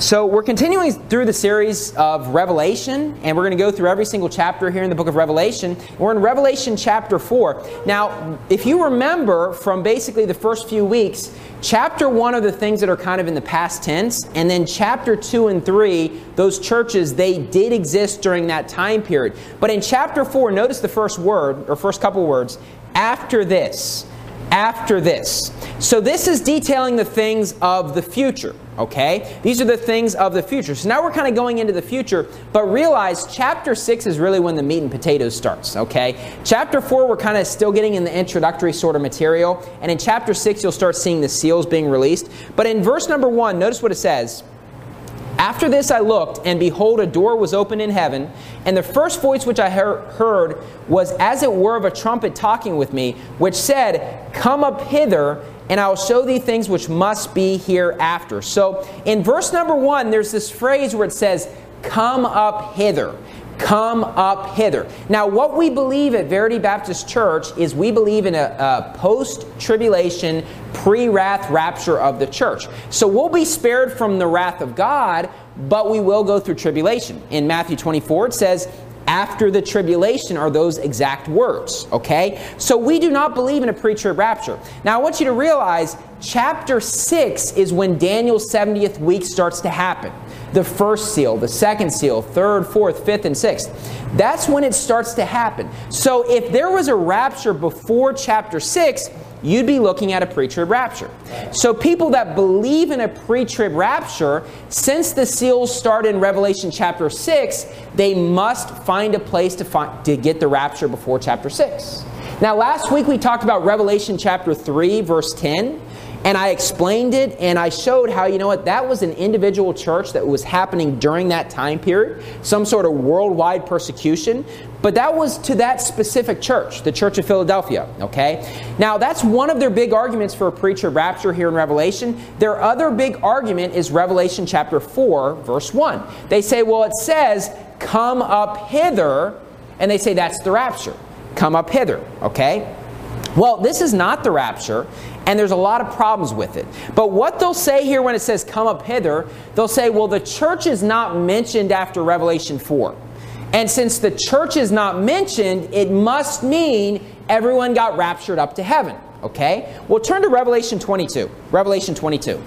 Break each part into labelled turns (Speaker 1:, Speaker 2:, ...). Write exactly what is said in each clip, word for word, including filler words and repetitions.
Speaker 1: So we're continuing through the series of Revelation, and we're going to go through every single chapter here in the book of Revelation. We're in Revelation chapter four. Now, if you remember from basically the first few weeks, chapter one are the things that are kind of in the past tense, and then chapter two and three, those churches, they did exist during that time period. But in chapter four, notice the first word, or first couple words, after this. After this. So this is detailing the things of the future, okay? These are the things of the future. So now we're kind of going into the future, but realize chapter six is really when the meat and potatoes starts, okay? Chapter four, we're kind of still getting in the introductory sort of material, and in chapter six, you'll start seeing the seals being released. But in verse number one, notice what it says. After this I looked, and behold, a door was opened in heaven, and the first voice which I heard was as it were of a trumpet talking with me, which said, Come up hither, and I will show thee things which must be hereafter. So in verse number one, there's this phrase where it says, Come up hither. Come up hither. Now, what we believe at Verity Baptist Church is we believe in a, a post-tribulation, pre-wrath rapture of the church. So we'll be spared from the wrath of God, but we will go through tribulation. In Matthew twenty-four, it says, after the tribulation are those exact words, okay? So we do not believe in a pre-trib rapture. Now, I want you to realize chapter six is when Daniel's seventieth week starts to happen. The first seal, the second seal, third, fourth, fifth, and sixth. That's when it starts to happen. So if there was a rapture before chapter six, you'd be looking at a pre-trib rapture. So people that believe in a pre-trib rapture, since the seals start in Revelation chapter six, they must find a place to, find, to get the rapture before chapter six. Now last week we talked about Revelation chapter three, verse ten. And I explained it, and I showed how, you know what, that was an individual church that was happening during that time period, some sort of worldwide persecution, but that was to that specific church, the Church of Philadelphia, okay? Now, that's one of their big arguments for a pre-trib rapture here in Revelation. Their other big argument is Revelation chapter four, verse one. They say, well, it says, come up hither, and they say that's the rapture. Come up hither, okay? Well, this is not the rapture, and there's a lot of problems with it. But what they'll say here when it says come up hither, they'll say, well, the church is not mentioned after Revelation four. And since the church is not mentioned, it must mean everyone got raptured up to heaven. Okay? Well, turn to Revelation twenty-two. Revelation twenty-two.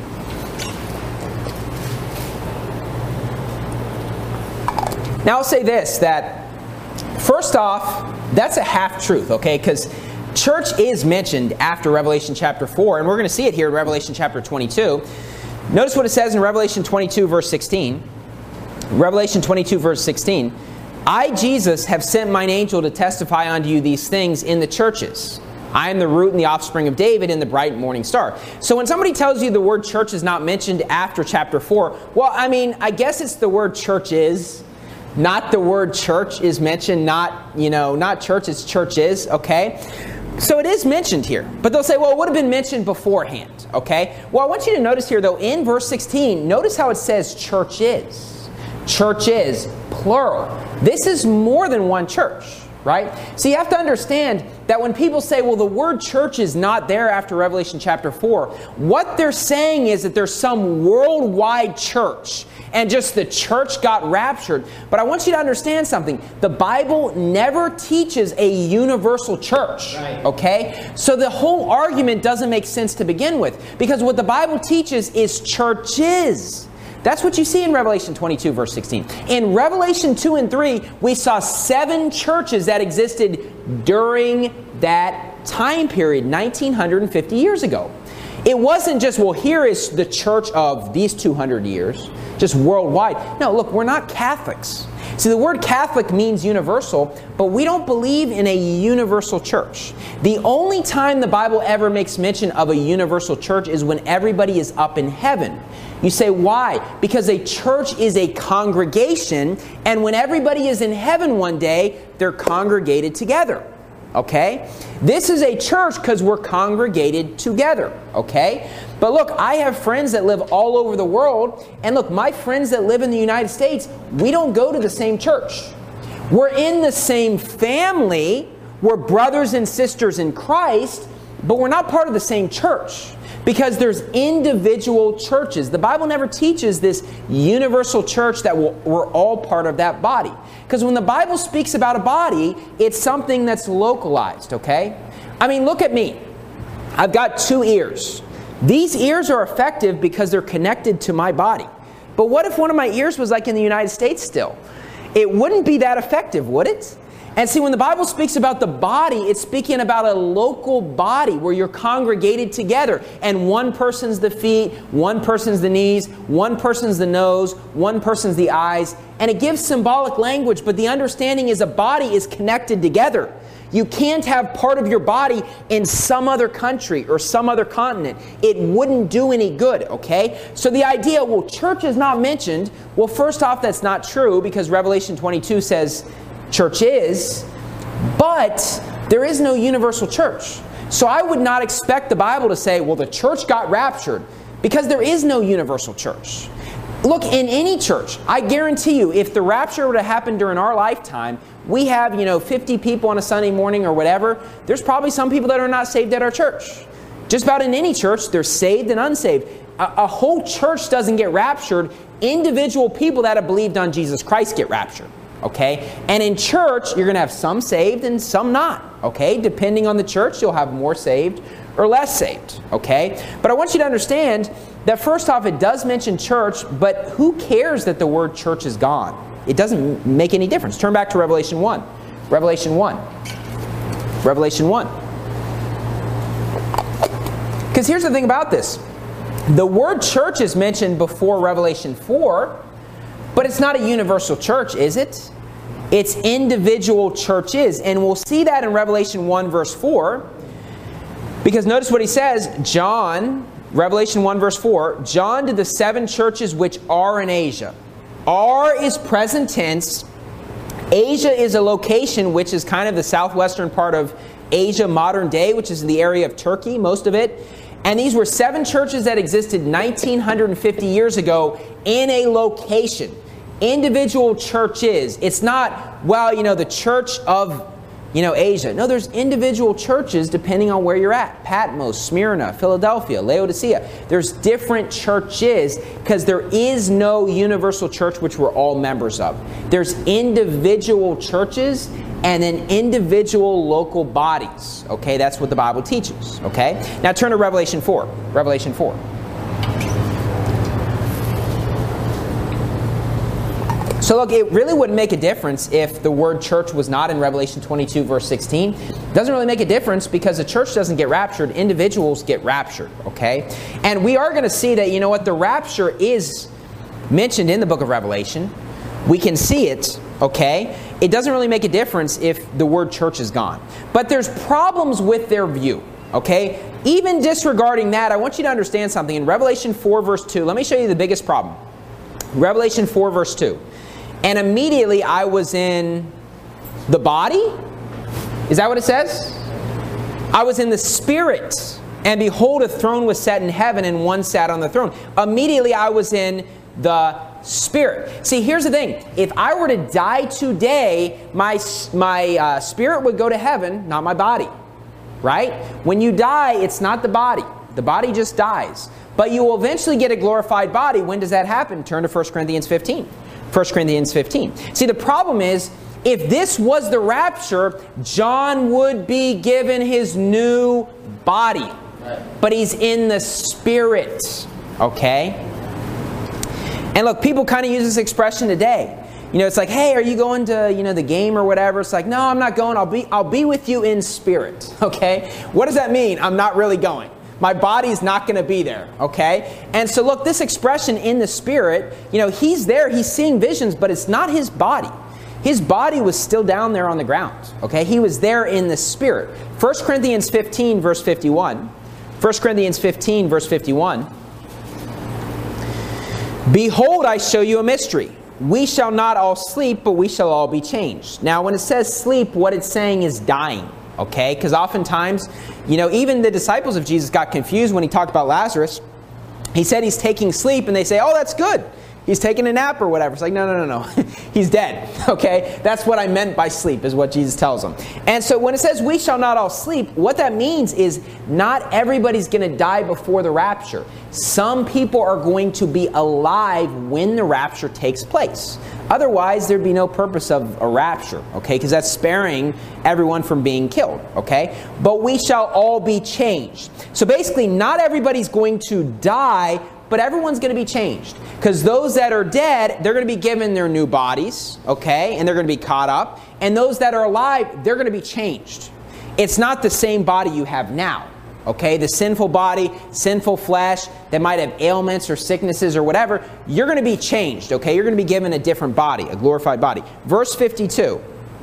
Speaker 1: Now I'll say this, that first off, that's a half-truth, okay? Because church is mentioned after Revelation chapter four, and we're going to see it here in Revelation chapter twenty-two. Notice what it says in Revelation twenty-two, verse sixteen. Revelation twenty-two, verse sixteen. I, Jesus, have sent mine angel to testify unto you these things in the churches. I am the root and the offspring of David and the bright morning star. So when somebody tells you the word church is not mentioned after chapter four, well, I mean, I guess it's the word church is. Not the word church is mentioned, not, you know, not church, it's church is, okay? So it is mentioned here. But they'll say, well, it would have been mentioned beforehand, okay? Well, I want you to notice here, though, in verse sixteen, notice how it says church is. Church is, plural. This is more than one church, right? So you have to understand that when people say, well, the word church is not there after Revelation chapter four, what they're saying is that there's some worldwide church, and just the church got raptured. But I want you to understand something. The Bible never teaches a universal church, right? Okay? So the whole argument doesn't make sense to begin with, because what the Bible teaches is churches. That's what you see in Revelation twenty-two, verse sixteen. In Revelation two and three, we saw seven churches that existed during that time period, nineteen fifty years ago. It wasn't just, well, here is the church of these two hundred years, just worldwide. No, look, we're not Catholics. See, the word Catholic means universal, but we don't believe in a universal church. The only time the Bible ever makes mention of a universal church is when everybody is up in heaven. You say, why? Because a church is a congregation, and when everybody is in heaven one day, they're congregated together. Okay? This is a church because we're congregated together. Okay? But look, I have friends that live all over the world, and look, my friends that live in the United States, we don't go to the same church. We're in the same family, we're brothers and sisters in Christ, but we're not part of the same church. Because there's individual churches. The Bible never teaches this universal church that we're all part of that body. Because when the Bible speaks about a body, it's something that's localized, okay? I mean, look at me. I've got two ears. These ears are effective because they're connected to my body. But what if one of my ears was like in the United States still? It wouldn't be that effective, would it? And see, when the Bible speaks about the body, it's speaking about a local body where you're congregated together. And one person's the feet, one person's the knees, one person's the nose, one person's the eyes. And it gives symbolic language, but the understanding is a body is connected together. You can't have part of your body in some other country or some other continent. It wouldn't do any good, okay? So the idea, well, church is not mentioned. Well, first off, that's not true because Revelation twenty-two says church is, but there is no universal church. So I would not expect the Bible to say, well, the church got raptured, because there is no universal church. Look, in any church, I guarantee you, if the rapture were to happen during our lifetime, we have, you know, fifty people on a Sunday morning or whatever, there's probably some people that are not saved at our church. Just about in any church, they're saved and unsaved. A, a whole church doesn't get raptured. Individual people that have believed on Jesus Christ get raptured. Okay? And in church, you're going to have some saved and some not. Okay? Depending on the church, you'll have more saved or less saved. Okay? But I want you to understand that first off, it does mention church, but who cares that the word church is gone? It doesn't make any difference. Turn back to Revelation one. Revelation one. Revelation one. Because here's the thing about this. The word church is mentioned before Revelation four, but it's not a universal church, is it? It's individual churches. And we'll see that in Revelation one verse four. Because notice what he says, John, Revelation one verse four, John to the seven churches which are in Asia. Are is present tense. Asia is a location which is kind of the southwestern part of Asia modern day, which is in the area of Turkey, most of it. And these were seven churches that existed nineteen fifty years ago in a location. Individual churches. It's not, well, you know, the church of, you know, Asia. No, there's individual churches depending on where you're at. Patmos, Smyrna, Philadelphia, Laodicea. There's different churches because there is no universal church which we're all members of. There's individual churches and then individual local bodies. Okay, that's what the Bible teaches. Okay? Now turn to Revelation four. Revelation four. So look, it really wouldn't make a difference if the word church was not in Revelation twenty-two verse sixteen. It doesn't really make a difference because the church doesn't get raptured. Individuals get raptured, okay? And we are going to see that, you know what, the rapture is mentioned in the book of Revelation. We can see it, okay? It doesn't really make a difference if the word church is gone. But there's problems with their view, okay? Even disregarding that, I want you to understand something. In Revelation four verse two, let me show you the biggest problem. Revelation four verse two. And immediately I was in the body? Is that what it says? I was in the spirit. And behold, a throne was set in heaven, and one sat on the throne. Immediately I was in the spirit. See, here's the thing. If I were to die today, my, my uh, spirit would go to heaven, not my body. Right? When you die, it's not the body. The body just dies. But you will eventually get a glorified body. When does that happen? Turn to First Corinthians fifteen. First Corinthians fifteen. See, the problem is, if this was the rapture, John would be given his new body. Right. But he's in the spirit. Okay? And look, people kind of use this expression today. You know, it's like, hey, are you going to, you know, the game or whatever? It's like, no, I'm not going. I'll be, I'll be with you in spirit. Okay? What does that mean? I'm not really going. My body's not going to be there, okay? And so look, this expression in the spirit, you know, he's there, he's seeing visions, but it's not his body. His body was still down there on the ground, okay? He was there in the spirit. First Corinthians fifteen, verse fifty-one. First Corinthians fifteen, verse fifty-one. Behold, I show you a mystery. We shall not all sleep, but we shall all be changed. Now, when it says sleep, what it's saying is dying. Okay, because oftentimes, you know, even the disciples of Jesus got confused when he talked about Lazarus. He said he's taking sleep, and they say, oh, that's good. He's taking a nap or whatever. It's like, no, no, no, no. He's dead, okay? That's what I meant by sleep, is what Jesus tells them. And so when it says we shall not all sleep, what that means is not everybody's going to die before the rapture. Some people are going to be alive when the rapture takes place. Otherwise, there'd be no purpose of a rapture, okay? Because that's sparing everyone from being killed, okay? But we shall all be changed. So basically, not everybody's going to die, but everyone's going to be changed. Because those that are dead, they're going to be given their new bodies, okay? And they're going to be caught up. And those that are alive, they're going to be changed. It's not the same body you have now, okay? The sinful body, sinful flesh, that might have ailments or sicknesses or whatever, you're going to be changed, okay? You're going to be given a different body, a glorified body. Verse fifty-two.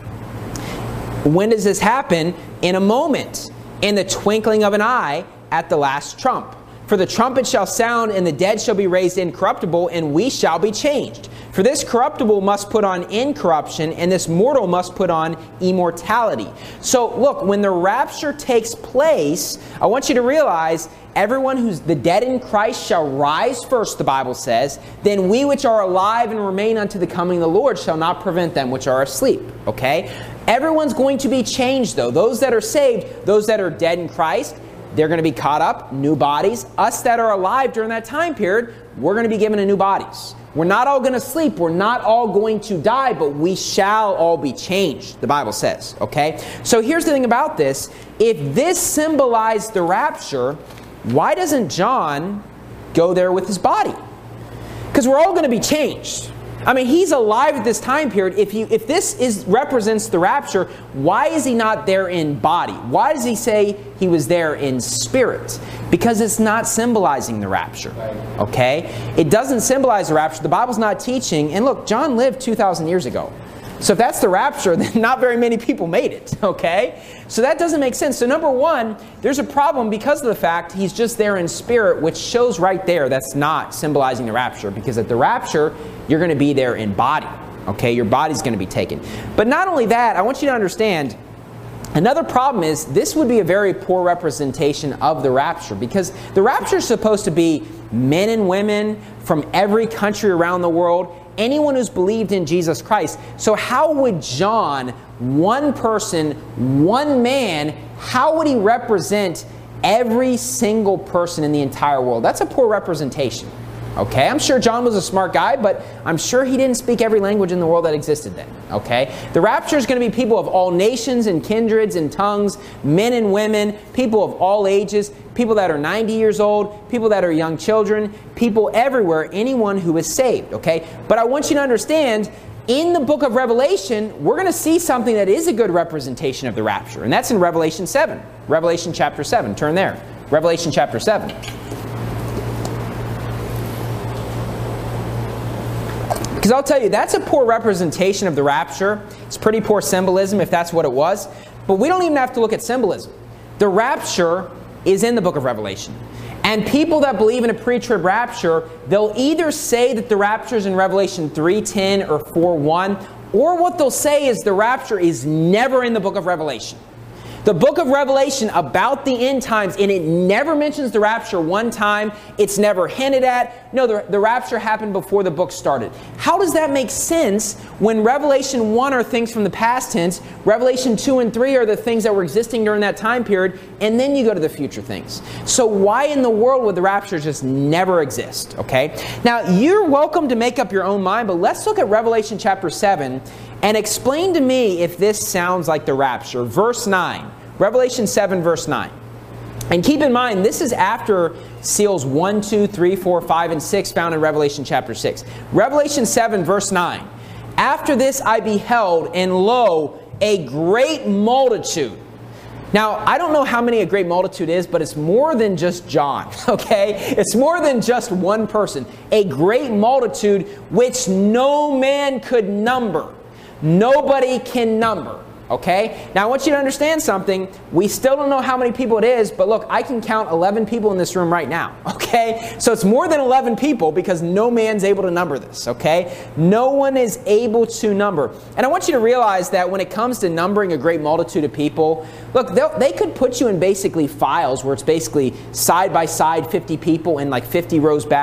Speaker 1: When does this happen? In a moment, in the twinkling of an eye, at the last trump. For the trumpet shall sound, and the dead shall be raised incorruptible, and we shall be changed. For this corruptible must put on incorruption, and this mortal must put on immortality. So, look, when the rapture takes place, I want you to realize everyone who's the dead in Christ shall rise first, the Bible says. Then we which are alive and remain unto the coming of the Lord shall not prevent them which are asleep. Okay? Everyone's going to be changed, though. Those that are saved, those that are dead in Christ, they're going to be caught up, new bodies. Us that are alive during that time period, we're going to be given a new bodies. We're not all going to sleep. We're not all going to die, but we shall all be changed, the Bible says. Okay? So here's the thing about this. If this symbolized the rapture, why doesn't John go there with his body? Because we're all going to be changed. I mean, he's alive at this time period. If you, if this is represents the rapture, why is he not there in body? Why does he say he was there in spirit? Because it's not symbolizing the rapture. Okay? It doesn't symbolize the rapture. The Bible's not teaching. And look, John lived two thousand years ago. So if that's the rapture, then not very many people made it, okay? So that doesn't make sense. So number one, there's a problem because of the fact he's just there in spirit, which shows right there that's not symbolizing the rapture. Because at the rapture, you're going to be there in body, okay? Your body's going to be taken. But not only that, I want you to understand, another problem is this would be a very poor representation of the rapture. Because the rapture is supposed to be men and women from every country around the world, anyone who's believed in Jesus Christ. So how would John, one person, one man, how would he represent every single person in the entire world? That's a poor representation. Okay, I'm sure John was a smart guy, but I'm sure he didn't speak every language in the world that existed then. Okay, the rapture is going to be people of all nations and kindreds and tongues, men and women, people of all ages, people that are ninety years old, people that are young children, people everywhere, anyone who is saved. Okay, but I want you to understand, in the book of Revelation, we're going to see something that is a good representation of the rapture, and that's in Revelation seven. Revelation chapter seven. Turn there. Revelation chapter seven. Because I'll tell you, that's a poor representation of the rapture. It's pretty poor symbolism if that's what it was. But we don't even have to look at symbolism. The rapture is in the book of Revelation. And people that believe in a pre-trib rapture, they'll either say that the rapture is in Revelation three ten or four one, or what they'll say is the rapture is never in the book of Revelation. The book of Revelation about the end times, and it never mentions the rapture one time. It's never hinted at. No, the, the rapture happened before the book started. How does that make sense when Revelation one are things from the past tense, Revelation two and three are the things that were existing during that time period, and then you go to the future things? So why in the world would the rapture just never exist? Okay? Now, you're welcome to make up your own mind, but let's look at Revelation chapter seven and explain to me if this sounds like the rapture. Verse nine. Revelation seven, verse nine. And keep in mind, this is after seals one, two, three, four, five, and six found in Revelation chapter six. Revelation seven, verse nine. After this I beheld, and lo, a great multitude. Now, I don't know how many a great multitude is, but it's more than just John, okay? It's more than just one person. A great multitude which no man could number. Nobody can number. Okay? Now I want you to understand something. We still don't know how many people it is, but look, I can count eleven people in this room right now. Okay? So it's more than eleven people because no man's able to number this. Okay? No one is able to number. And I want you to realize that when it comes to numbering a great multitude of people, look, they could put you in basically files where it's basically side by side fifty people and like fifty rows back,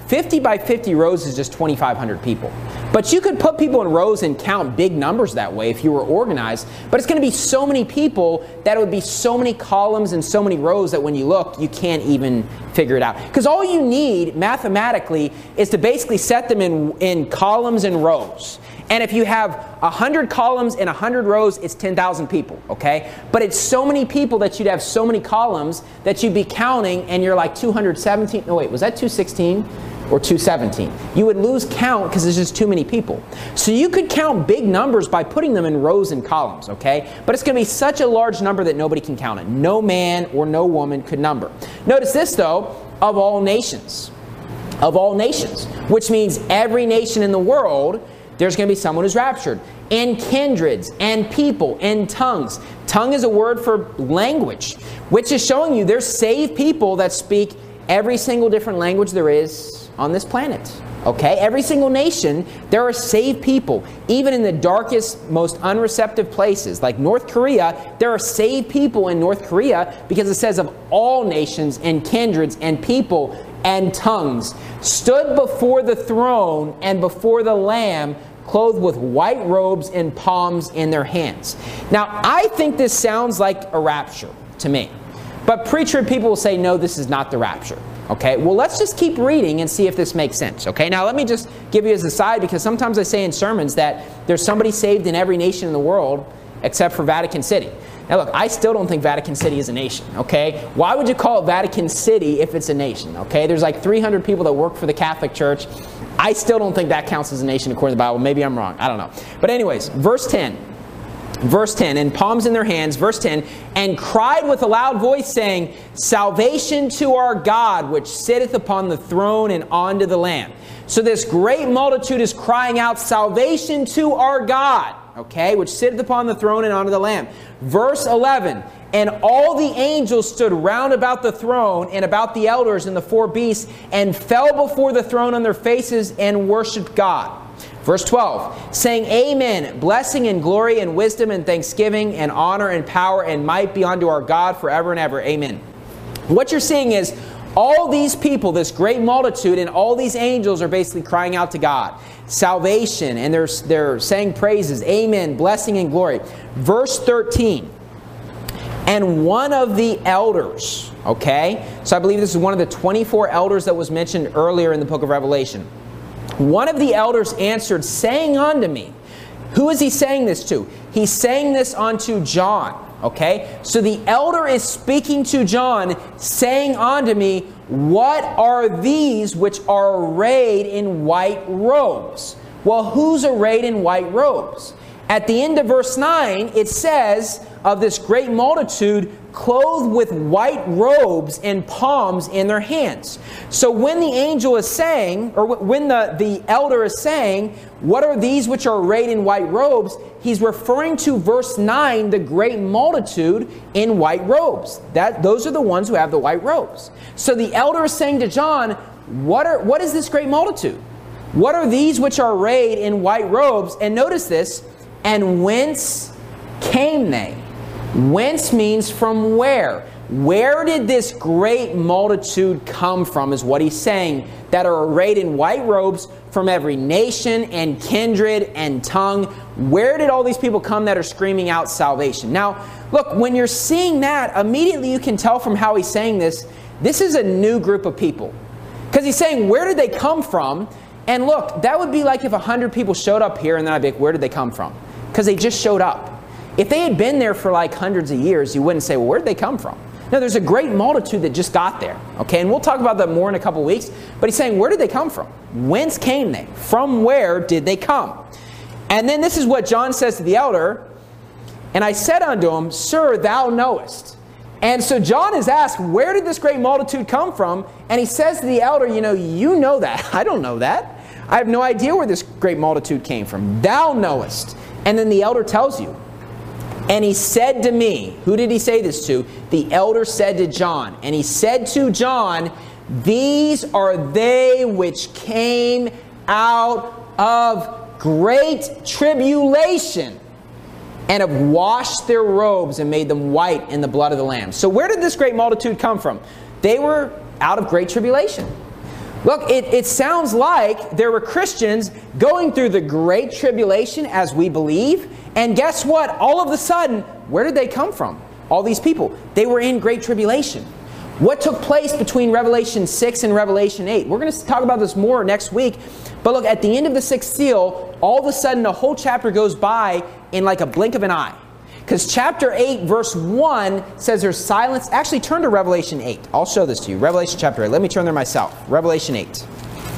Speaker 1: fifty by fifty rows is just twenty-five hundred people. But you could put people in rows and count big numbers that way if you were organized. But it's going to be so many people that it would be so many columns and so many rows that when you look, you can't even figure it out. Because all you need mathematically is to basically set them in, in columns and rows. And if you have one hundred columns and one hundred rows, it's ten thousand people, okay? But it's so many people that you'd have so many columns that you'd be counting and you're like two hundred seventeen. No, wait, was that two sixteen or two seventeen? You would lose count because there's just too many people. So you could count big numbers by putting them in rows and columns, okay? But it's going to be such a large number that nobody can count it. No man or no woman could number. Notice this, though, of all nations. Of all nations. Which means every nation in the world, there's going to be someone who's raptured. And kindreds, and people, and tongues. Tongue is a word for language, which is showing you there's saved people that speak every single different language there is on this planet. Okay? Every single nation, there are saved people. Even in the darkest, most unreceptive places, like North Korea, there are saved people in North Korea because it says of all nations, and kindreds, and people, and tongues stood before the throne and before the Lamb, clothed with white robes and palms in their hands. Now, I think this sounds like a rapture to me. But pre-trib people will say, no, this is not the rapture. Okay, well, let's just keep reading and see if this makes sense. Okay, now let me just give you as a side, because sometimes I say in sermons that there's somebody saved in every nation in the world except for Vatican City. Now look, I still don't think Vatican City is a nation, okay? Why would you call it Vatican City if it's a nation, okay? There's like three hundred people that work for the Catholic Church. I still don't think that counts as a nation according to the Bible. Maybe I'm wrong. I don't know. But anyways, verse ten. Verse ten, and palms in their hands, verse ten, and cried with a loud voice, saying, salvation to our God, which sitteth upon the throne and unto the Lamb. So this great multitude is crying out, salvation to our God, okay, which sitteth upon the throne and unto the Lamb. Verse eleven, and all the angels stood round about the throne and about the elders and the four beasts, and fell before the throne on their faces and worshipped God. Verse twelve, saying, amen, blessing and glory and wisdom and thanksgiving and honor and power and might be unto our God forever and ever. Amen. What you're seeing is all these people, this great multitude, and all these angels are basically crying out to God. Salvation, and they're, they're saying praises. Amen, blessing and glory. Verse thirteen, and one of the elders, okay? So I believe this is one of the twenty-four elders that was mentioned earlier in the book of Revelation. One of the elders answered, saying unto me, who is he saying this to? He's saying this unto John. Okay? So the elder is speaking to John, saying unto me, what are these which are arrayed in white robes? Well, who's arrayed in white robes? At the end of verse nine, it says of this great multitude, clothed with white robes and palms in their hands. So when the angel is saying, or when the, the elder is saying, what are these which are arrayed in white robes? He's referring to verse nine, the great multitude in white robes. That, those are the ones who have the white robes. So the elder is saying to John, what are, what is this great multitude? What are these which are arrayed in white robes? And notice this, and whence came they? Whence means from where? Where did this great multitude come from is what he's saying, that are arrayed in white robes from every nation and kindred and tongue. Where did all these people come that are screaming out salvation? Now, look, when you're seeing that, immediately you can tell from how he's saying this, this is a new group of people. Because he's saying, where did they come from? And look, that would be like if a hundred people showed up here and then I'd be like, where did they come from? Because they just showed up. If they had been there for like hundreds of years, you wouldn't say, well, where did they come from? No, there's a great multitude that just got there. Okay, and we'll talk about that more in a couple of weeks. But he's saying, where did they come from? Whence came they? From where did they come? And then this is what John says to the elder. And I said unto him, Sir, thou knowest. And so John is asked, where did this great multitude come from? And he says to the elder, you know, you know that. I don't know that. I have no idea where this great multitude came from. Thou knowest. And then the elder tells you. And he said to me, who did he say this to? The elder said to John. And he said to John, these are they which came out of great tribulation and have washed their robes and made them white in the blood of the Lamb. So where did this great multitude come from? They were out of great tribulation. Look, it, it sounds like there were Christians going through the Great Tribulation as we believe. And guess what? All of a sudden, where did they come from? All these people. They were in Great Tribulation. What took place between Revelation six and Revelation eight? We're going to talk about this more next week. But look, at the end of the sixth seal, all of a sudden a whole chapter goes by in like a blink of an eye. Because chapter eight, verse one says there's silence. Actually, turn to Revelation eight. I'll show this to you. Revelation chapter eight. Let me turn there myself. Revelation eight.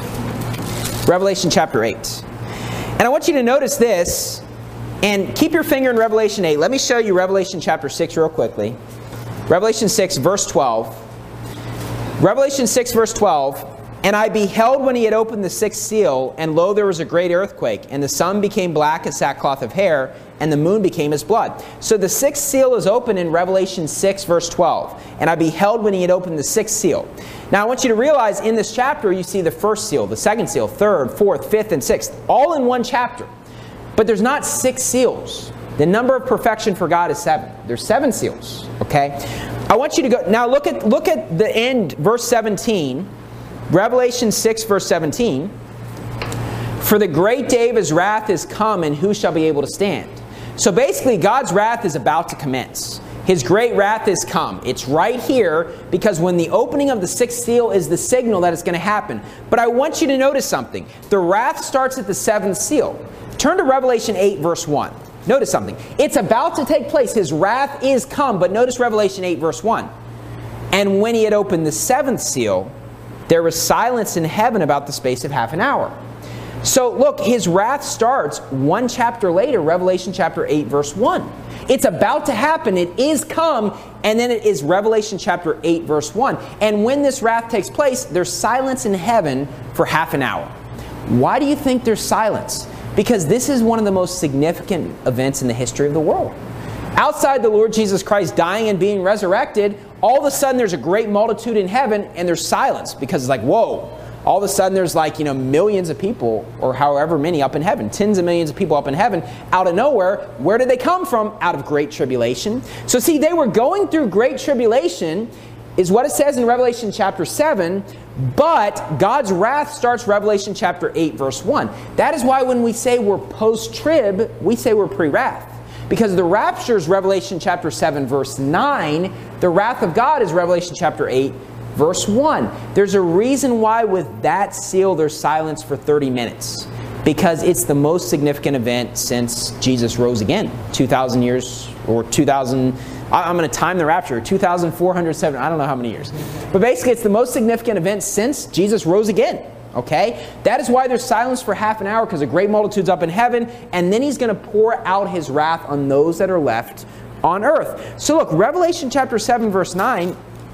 Speaker 1: Revelation chapter eight. And I want you to notice this. And keep your finger in Revelation eight. Let me show you Revelation chapter six real quickly. Revelation six, verse twelve. Revelation six, verse twelve. And I beheld when he had opened the sixth seal, and lo, there was a great earthquake, and the sun became black as sackcloth of hair, and the moon became as blood. So the sixth seal is open in Revelation six, verse twelve. And I beheld when he had opened the sixth seal. Now I want you to realize in this chapter you see the first seal, the second seal, third, fourth, fifth, and sixth, all in one chapter. But there's not six seals. The number of perfection for God is seven. There's seven seals. Okay? I want you to go now look at look at the end, verse seventeen. Revelation six, verse seventeen. For the great day of his wrath is come, and who shall be able to stand? So basically, God's wrath is about to commence. His great wrath is come. It's right here, because when the opening of the sixth seal is the signal that it's going to happen. But I want you to notice something. The wrath starts at the seventh seal. Turn to Revelation eight, verse one. Notice something. It's about to take place. His wrath is come. But notice Revelation eight, verse one. And when he had opened the seventh seal, there was silence in heaven about the space of half an hour. So look, his wrath starts one chapter later, Revelation chapter eight, verse one. It's about to happen. It is come. And then it is Revelation chapter eight, verse one. And when this wrath takes place, there's silence in heaven for half an hour. Why do you think there's silence? Because this is one of the most significant events in the history of the world. Outside the Lord Jesus Christ dying and being resurrected, all of a sudden there's a great multitude in heaven and there's silence, because it's like, whoa. All of a sudden there's like, you know, millions of people, or however many up in heaven, tens of millions of people up in heaven, out of nowhere. Where did they come from? Out of great tribulation. So see, they were going through great tribulation, is what it says in Revelation chapter seven, but God's wrath starts Revelation chapter eight, verse one. That is why when we say we're post-trib, we say we're pre-wrath. Because the rapture is Revelation chapter seven, verse nine. The wrath of God is Revelation chapter eight, verse one. There's a reason why with that seal there's silence for thirty minutes. Because it's the most significant event since Jesus rose again. two thousand years, or two thousand... I'm going to time the rapture, two thousand four hundred seven, I don't know how many years. But basically it's the most significant event since Jesus rose again. Okay? That is why there's silence for half an hour, because a great multitude's up in heaven, and then he's going to pour out his wrath on those that are left on earth. So look, Revelation chapter seven, verse nine,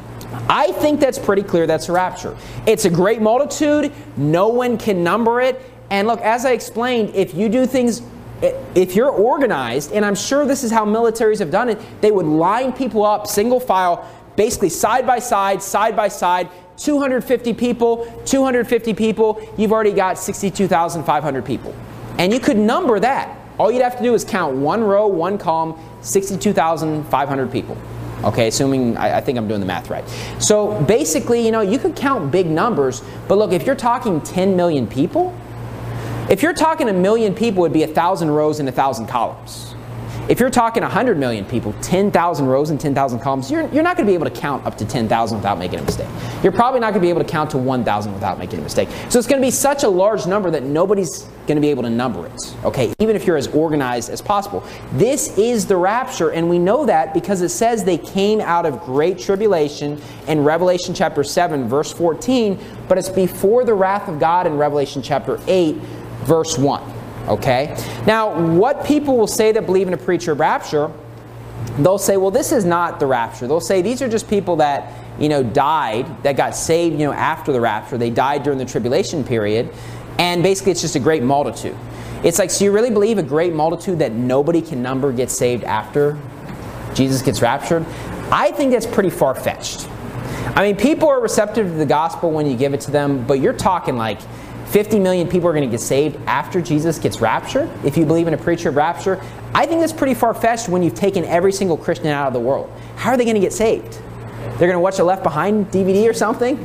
Speaker 1: I think that's pretty clear that's a rapture. It's a great multitude. No one can number it. And look, as I explained, if you do things, if you're organized, and I'm sure this is how militaries have done it, they would line people up, single file, basically side by side, side by side, two hundred fifty people, two hundred fifty people, you've already got sixty-two thousand five hundred people. And you could number that. All you'd have to do is count one row, one column, sixty-two thousand five hundred people. Okay, assuming, I, I think I'm doing the math right. So basically, you know, you could count big numbers, but look, if you're talking ten million people, if you're talking a million people, it would be a thousand rows and a thousand columns. If you're talking one hundred million people, ten thousand rows and ten thousand columns, you're, you're not going to be able to count up to ten thousand without making a mistake. You're probably not going to be able to count to one thousand without making a mistake. So it's going to be such a large number that nobody's going to be able to number it, okay, even if you're as organized as possible. This is the rapture, and we know that because it says they came out of great tribulation in Revelation chapter seven, verse fourteen, but it's before the wrath of God in Revelation chapter eight, verse one. Okay? Now, what people will say that believe in a pre-trib rapture, they'll say, well, this is not the rapture. They'll say these are just people that, you know, died, that got saved, you know, after the rapture. They died during the tribulation period, and basically it's just a great multitude. It's like, so you really believe a great multitude that nobody can number gets saved after Jesus gets raptured? I think that's pretty far-fetched. I mean, people are receptive to the gospel when you give it to them, but you're talking like fifty million people are going to get saved after Jesus gets raptured, if you believe in a pre-trib rapture. I think that's pretty far-fetched when you've taken every single Christian out of the world. How are they going to get saved? They're going to watch a Left Behind D V D or something?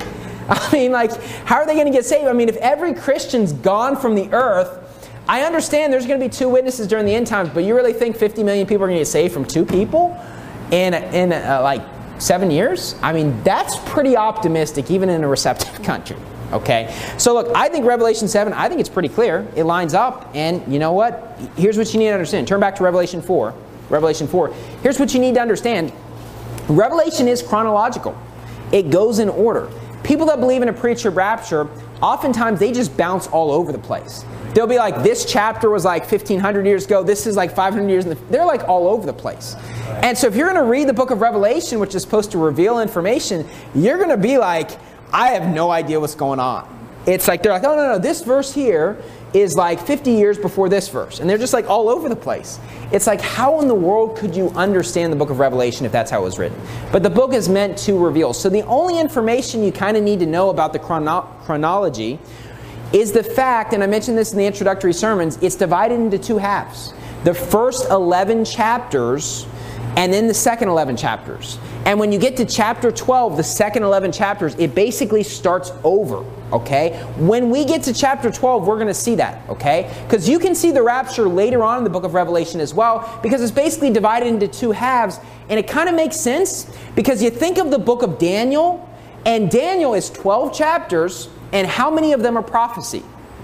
Speaker 1: I mean, like, how are they going to get saved? I mean, if every Christian's gone from the earth, I understand there's going to be two witnesses during the end times, but you really think fifty million people are going to get saved from two people in, in uh, like, seven years? I mean, that's pretty optimistic, even in a receptive country. Okay? So look, I think Revelation seven, I think it's pretty clear. It lines up, and you know what? Here's what you need to understand. Turn back to Revelation four. Revelation four. Here's what you need to understand. Revelation is chronological. It goes in order. People that believe in a pre-trib rapture, oftentimes they just bounce all over the place. They'll be like, this chapter was like fifteen hundred years ago, this is like five hundred years, in the, they're like all over the place. And so if you're going to read the book of Revelation, which is supposed to reveal information, you're going to be like, I have no idea what's going on. It's like, they're like, oh, no, no, this verse here is like fifty years before this verse. And they're just like all over the place. It's like, how in the world could you understand the book of Revelation if that's how it was written? But the book is meant to reveal. So the only information you kind of need to know about the chrono- chronology is the fact, and I mentioned this in the introductory sermons, it's divided into two halves. The first eleven chapters, and then the second eleven chapters. And when you get to chapter twelve, the second eleven chapters, it basically starts over, okay? When we get to chapter twelve, we're going to see that, okay? Because you can see the rapture later on in the book of Revelation as well, because it's basically divided into two halves, and it kind of makes sense, because you think of the book of Daniel, and Daniel is twelve chapters, and how many of them are prophecy?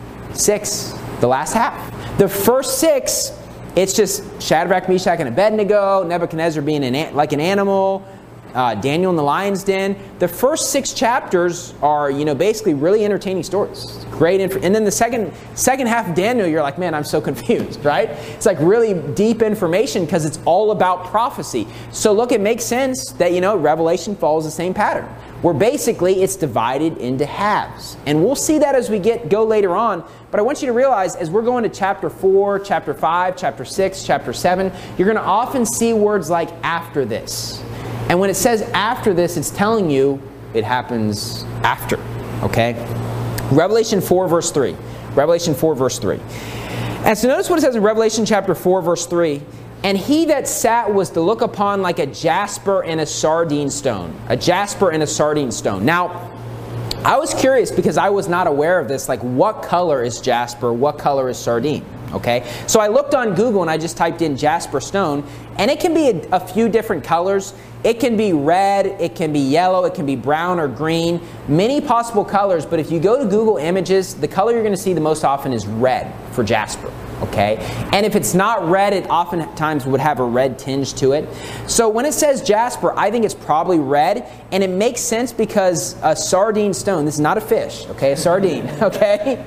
Speaker 1: Six, the last half. The first six, it's just Shadrach, Meshach, and Abednego, Nebuchadnezzar being an, like an animal, uh, Daniel in the lion's den. The first six chapters are, you know, basically really entertaining stories. Great, inf- and then the second second half of Daniel, you're like, man, I'm so confused, right? It's like really deep information because it's all about prophecy. So look, it makes sense that, you know, Revelation follows the same pattern, where basically it's divided into halves. And we'll see that as we get go later on. But I want you to realize, as we're going to chapter four, chapter five, chapter six, chapter seven, you're going to often see words like after this. And when it says after this, it's telling you it happens after. Okay? Revelation four, verse three. Revelation four, verse three. And so notice what it says in Revelation chapter four, verse three. And he that sat was to look upon like a jasper and a sardine stone. A jasper and a sardine stone. Now, I was curious because I was not aware of this. Like, what color is jasper? What color is sardine? Okay? So I looked on Google and I just typed in jasper stone. And it can be a, a few different colors. It can be red, it can be yellow, it can be brown or green. Many possible colors. But if you go to Google Images, the color you're going to see the most often is red for jasper. Okay? And if it's not red, it oftentimes would have a red tinge to it. So when it says jasper, I think it's probably red. And it makes sense because a sardine stone, this is not a fish, okay? A sardine, okay?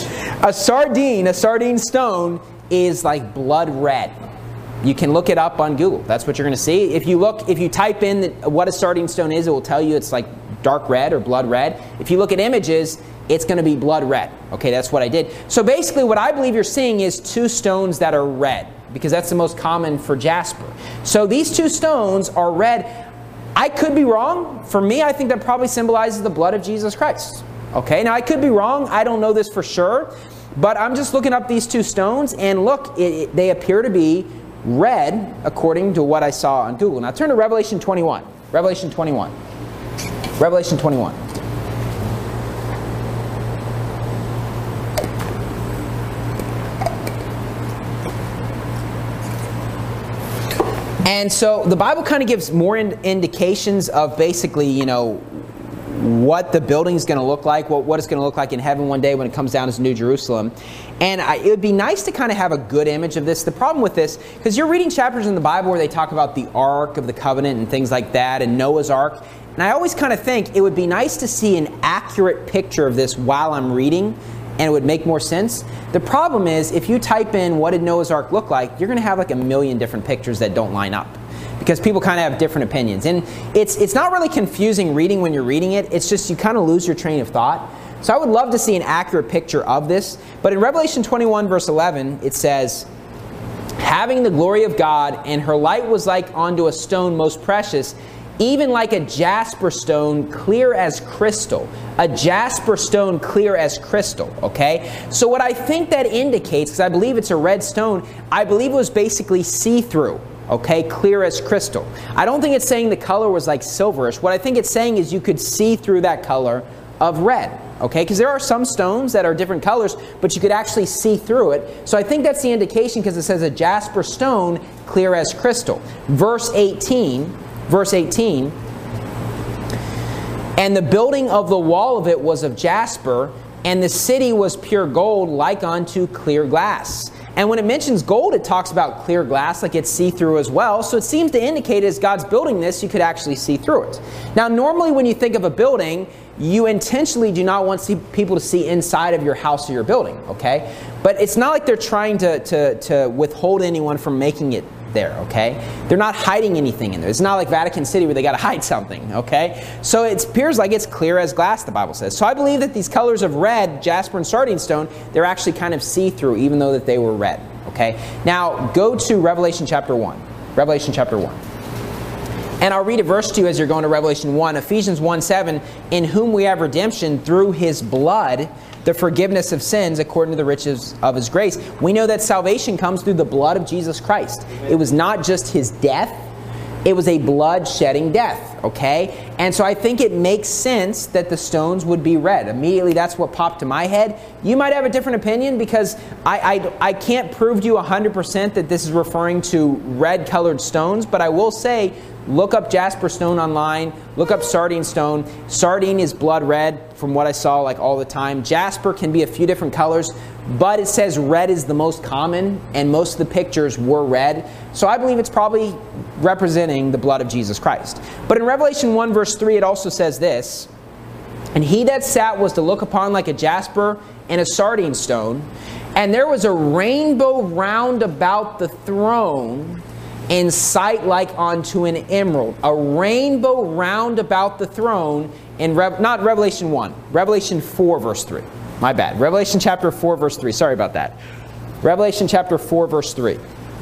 Speaker 1: A sardine, a sardine stone is like blood red. You can look it up on Google. That's what you're going to see. If you look, if you type in the, what a sardine stone is, it will tell you it's like dark red or blood red. If you look at images, it's going to be blood red. Okay, that's what I did. So basically what I believe you're seeing is two stones that are red, because that's the most common for jasper. So these two stones are red. I could be wrong. For me, I think that probably symbolizes the blood of Jesus Christ. Okay, now I could be wrong. I don't know this for sure. But I'm just looking up these two stones, and look, it, it, they appear to be red according to what I saw on Google. Now turn to Revelation twenty-one. Revelation twenty-one. Revelation twenty-one. And so the Bible kind of gives more in- indications of basically, you know, what the building is going to look like, what, what it's going to look like in heaven one day when it comes down as New Jerusalem. And I, it would be nice to kind of have a good image of this. The problem with this, because you're reading chapters in the Bible where they talk about the Ark of the Covenant and things like that, and Noah's Ark. And I always kind of think it would be nice to see an accurate picture of this while I'm reading, and it would make more sense. The problem is, if you type in what did Noah's Ark look like, you're going to have like a million different pictures that don't line up, because people kind of have different opinions. And it's it's not really confusing reading when you're reading it. It's just you kind of lose your train of thought. So I would love to see an accurate picture of this. But in Revelation twenty-one, verse eleven, it says, having the glory of God, and her light was like unto a stone most precious, even like a jasper stone, clear as crystal. A jasper stone, clear as crystal, okay? So what I think that indicates, because I believe it's a red stone, I believe it was basically see-through, okay? Clear as crystal. I don't think it's saying the color was like silverish. What I think it's saying is you could see through that color of red. Okay, because there are some stones that are different colors, but you could actually see through it. So I think that's the indication, because it says a jasper stone, clear as crystal. Verse eighteen, verse eighteen, and the building of the wall of it was of jasper, and the city was pure gold, like unto clear glass. And when it mentions gold, it talks about clear glass, like it's see-through as well. So it seems to indicate as God's building this, you could actually see through it. Now, normally when you think of a building, you intentionally do not want people to see inside of your house or your building, okay? But it's not like they're trying to, to, to withhold anyone from making it there, okay? They're not hiding anything in there. It's not like Vatican City where they got to hide something, okay? So it appears like it's clear as glass, the Bible says. So I believe that these colors of red, jasper, and sardine stone, they're actually kind of see-through, even though that they were red, okay? Now, go to Revelation chapter one. Revelation chapter one. And I'll read a verse to you as you're going to Revelation one. Ephesians one seven, in whom we have redemption through his blood, the forgiveness of sins according to the riches of his grace. We know that salvation comes through the blood of Jesus Christ. It was not just his death. It was a blood-shedding death, okay? And so I think it makes sense that the stones would be red. Immediately, that's what popped to my head. You might have a different opinion, because I, I, I can't prove to you one hundred percent that this is referring to red-colored stones, but I will say, look up jasper stone online. Look up sardine stone. Sardine is blood red from what I saw like all the time. Jasper can be a few different colors, but it says red is the most common, and most of the pictures were red. So I believe it's probably representing the blood of Jesus Christ. But in Revelation one verse three, it also says this, and he that sat was to look upon like a jasper and a sardine stone, and there was a rainbow round about the throne, in sight like unto an emerald. A rainbow round about the throne in, Re- not Revelation one, Revelation four verse three. My bad. Revelation chapter four verse three. Sorry about that. Revelation chapter four verse three.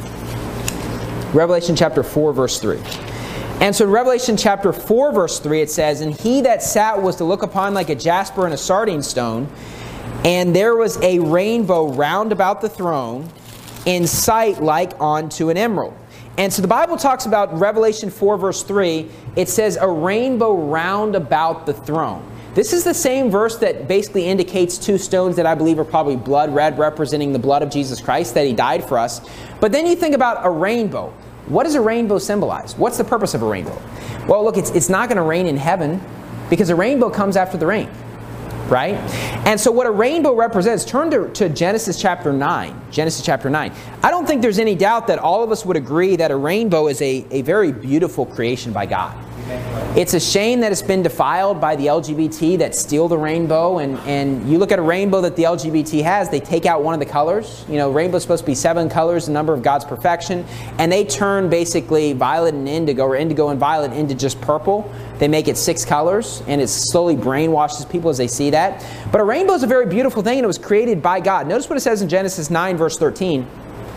Speaker 1: Revelation chapter four verse three. And so in Revelation chapter four verse three it says, and he that sat was to look upon like a jasper and a sardine stone, and there was a rainbow round about the throne, in sight like unto an emerald. And so the Bible talks about Revelation four verse three. It says a rainbow round about the throne. This is the same verse that basically indicates two stones that I believe are probably blood red, representing the blood of Jesus Christ, that he died for us. But then you think about a rainbow. What does a rainbow symbolize? What's the purpose of a rainbow? Well, look, it's, it's not going to rain in heaven, because a rainbow comes after the rain. Right? And so what a rainbow represents, turn to, to Genesis chapter nine. Genesis chapter nine. I don't think there's any doubt that all of us would agree that a rainbow is a, a very beautiful creation by God. It's a shame that it's been defiled by the L G B T that steal the rainbow. And, and you look at a rainbow that the L G B T has, they take out one of the colors. You know, rainbow's supposed to be seven colors, the number of God's perfection. And they turn basically violet and indigo, or indigo and violet, into just purple. They make it six colors, and it slowly brainwashes people as they see that. But a rainbow is a very beautiful thing, and it was created by God. Notice what it says in Genesis nine, verse thirteen.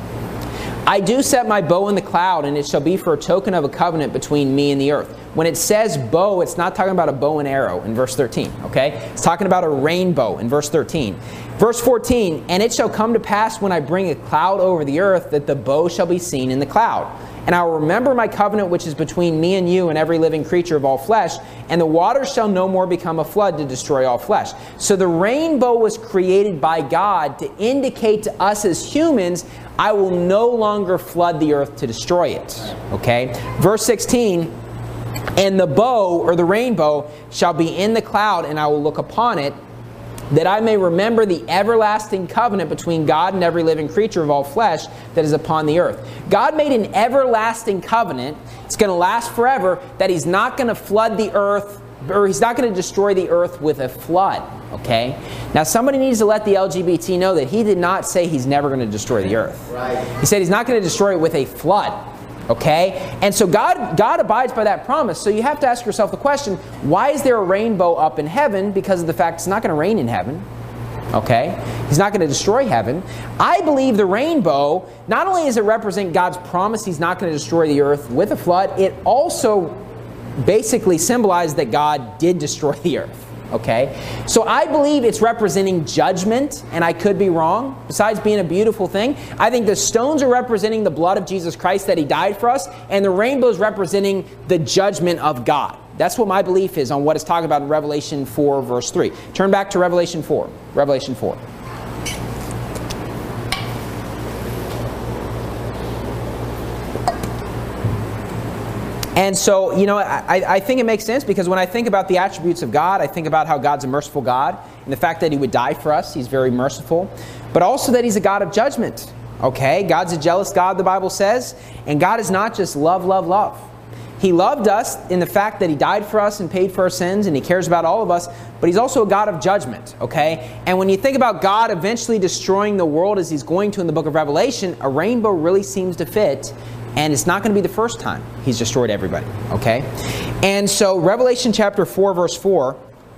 Speaker 1: I do set my bow in the cloud, and it shall be for a token of a covenant between me and the earth. When it says bow, it's not talking about a bow and arrow in verse thirteen, okay? It's talking about a rainbow in verse thirteen. Verse fourteen, and it shall come to pass when I bring a cloud over the earth that the bow shall be seen in the cloud. And I will remember my covenant which is between me and you and every living creature of all flesh, and the waters shall no more become a flood to destroy all flesh. So the rainbow was created by God to indicate to us as humans, I will no longer flood the earth to destroy it. Okay? Verse sixteen, and the bow, or the rainbow, shall be in the cloud, and I will look upon it, that I may remember the everlasting covenant between God and every living creature of all flesh that is upon the earth. God made an everlasting covenant. It's going to last forever, that he's not going to flood the earth, or he's not going to destroy the earth with a flood. Okay? Now somebody needs to let the L G B T know that he did not say he's never going to destroy the earth. Right. He said he's not going to destroy it with a flood. Okay? And so God, God abides by that promise. So you have to ask yourself the question, why is there a rainbow up in heaven? Because of the fact it's not going to rain in heaven. Okay? He's not going to destroy heaven. I believe the rainbow, not only does it represent God's promise he's not going to destroy the earth with a flood, it also basically symbolizes that God did destroy the earth. Okay? So I believe it's representing judgment, and I could be wrong. Besides being a beautiful thing, I think the stones are representing the blood of Jesus Christ that he died for us, and the rainbow is representing the judgment of God. That's what my belief is on what is talking about in Revelation four, verse three. Turn back to Revelation four. Revelation four. And so, you know, I, I think it makes sense because when I think about the attributes of God, I think about how God's a merciful God and the fact that He would die for us. He's very merciful. But also that He's a God of judgment. Okay? God's a jealous God, the Bible says. And God is not just love, love, love. He loved us in the fact that He died for us and paid for our sins, and He cares about all of us. But He's also a God of judgment. Okay? And when you think about God eventually destroying the world as He's going to in the book of Revelation, a rainbow really seems to fit. And it's not going to be the first time He's destroyed everybody, okay? And so Revelation chapter four, verse four,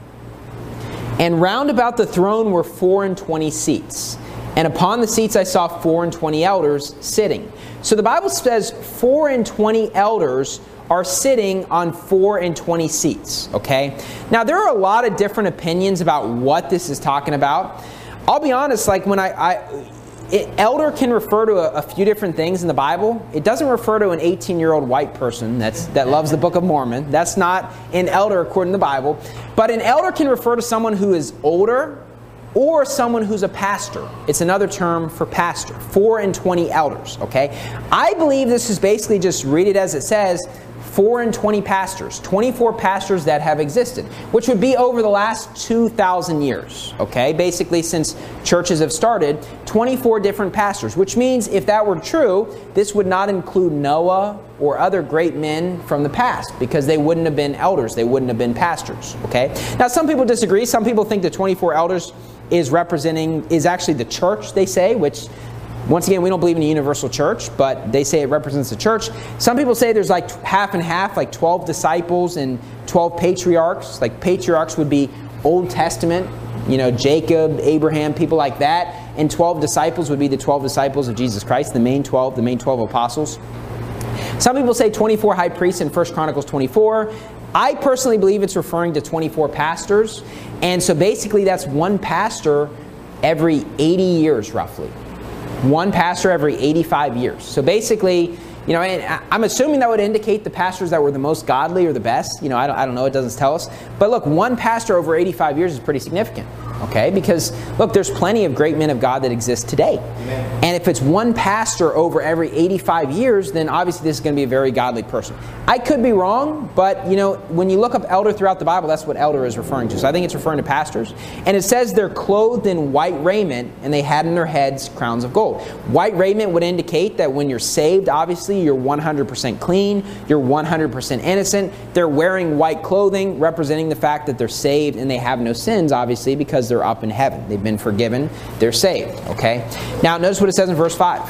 Speaker 1: and round about the throne were four and twenty seats. And upon the seats I saw four and twenty elders sitting. So the Bible says four and twenty elders are sitting on four and twenty seats, okay? Now there are a lot of different opinions about what this is talking about. I'll be honest, like when I... I It, elder can refer to a, a few different things in the Bible. It doesn't refer to an eighteen-year-old white person that's, that loves the Book of Mormon. That's not an elder according to the Bible. But an elder can refer to someone who is older or someone who's a pastor. It's another term for pastor. Four and twenty elders, okay? I believe this is basically, just read it as it says, four and twenty pastors, twenty-four pastors that have existed, which would be over the last two thousand years, okay? Basically, since churches have started, twenty-four different pastors, which means if that were true, this would not include Noah or other great men from the past, because they wouldn't have been elders, they wouldn't have been pastors, okay? Now, some people disagree. Some people think the twenty-four elders is representing, is actually the church, they say, which... Once again, we don't believe in a universal church, but they say it represents the church. Some people say there's like half and half, like twelve disciples and twelve patriarchs. Like patriarchs would be Old Testament, you know, Jacob, Abraham, people like that. And twelve disciples would be the twelve disciples of Jesus Christ, the main twelve, the main twelve apostles. Some people say twenty-four high priests in First Chronicles twenty-four. I personally believe it's referring to twenty-four pastors. And so basically that's one pastor every eighty years roughly. One pastor every eighty-five years. So basically, you know, and I'm assuming that would indicate the pastors that were the most godly or the best. You know, I don't, I don't know. It doesn't tell us. But look, one pastor over eighty-five years is pretty significant. Okay? Because, look, there's plenty of great men of God that exist today. Amen. And if it's one pastor over every eighty-five years, then obviously this is going to be a very godly person. I could be wrong, but, you know, when you look up elder throughout the Bible, that's what elder is referring to. So I think it's referring to pastors. And it says they're clothed in white raiment, and they had in their heads crowns of gold. White raiment would indicate that when you're saved, obviously, you're one hundred percent clean, you're one hundred percent innocent. They're wearing white clothing, representing the fact that they're saved, and they have no sins, obviously, because they're up in heaven. They've been forgiven. They're saved. Okay? Now, notice what it says in verse five.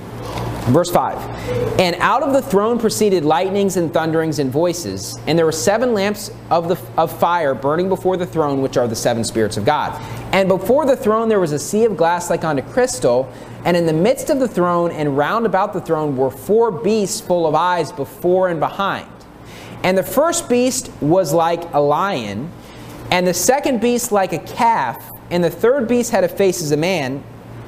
Speaker 1: Verse five. And out of the throne proceeded lightnings and thunderings and voices, and there were seven lamps of the of fire burning before the throne, which are the seven spirits of God. And before the throne there was a sea of glass like unto crystal, and in the midst of the throne and round about the throne were four beasts full of eyes before and behind. And the first beast was like a lion, and the second beast like a calf, and the third beast had a face as a man,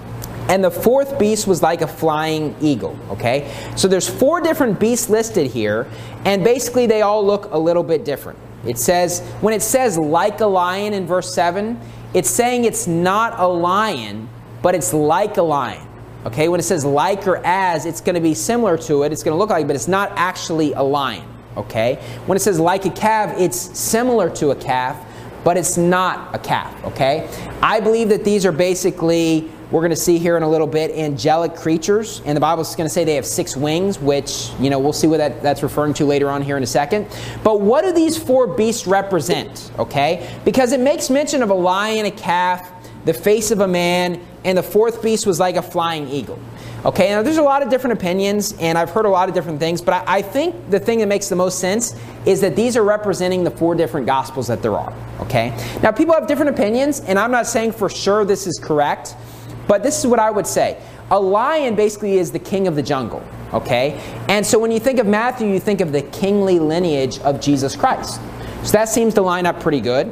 Speaker 1: and the fourth beast was like a flying eagle. Okay? So there's four different beasts listed here, and basically they all look a little bit different. It says, when it says like a lion in verse seven, it's saying it's not a lion, but it's like a lion. Okay? When it says like or as, it's going to be similar to it. It's going to look like it, but it's not actually a lion. Okay? When it says like a calf, it's similar to a calf, but it's not a calf. Okay? I believe that these are basically, we're going to see here in a little bit, angelic creatures. And the Bible's going to say they have six wings, which, you know, we'll see what that, that's referring to later on here in a second. But what do these four beasts represent? Okay? Because it makes mention of a lion, a calf, the face of a man, and the fourth beast was like a flying eagle. Okay, now there's a lot of different opinions, and I've heard a lot of different things, but I, I think the thing that makes the most sense is that these are representing the four different gospels that there are. Okay? Now people have different opinions, and I'm not saying for sure this is correct, but this is what I would say. A lion basically is the king of the jungle. Okay? And so when you think of Matthew, you think of the kingly lineage of Jesus Christ. So that seems to line up pretty good.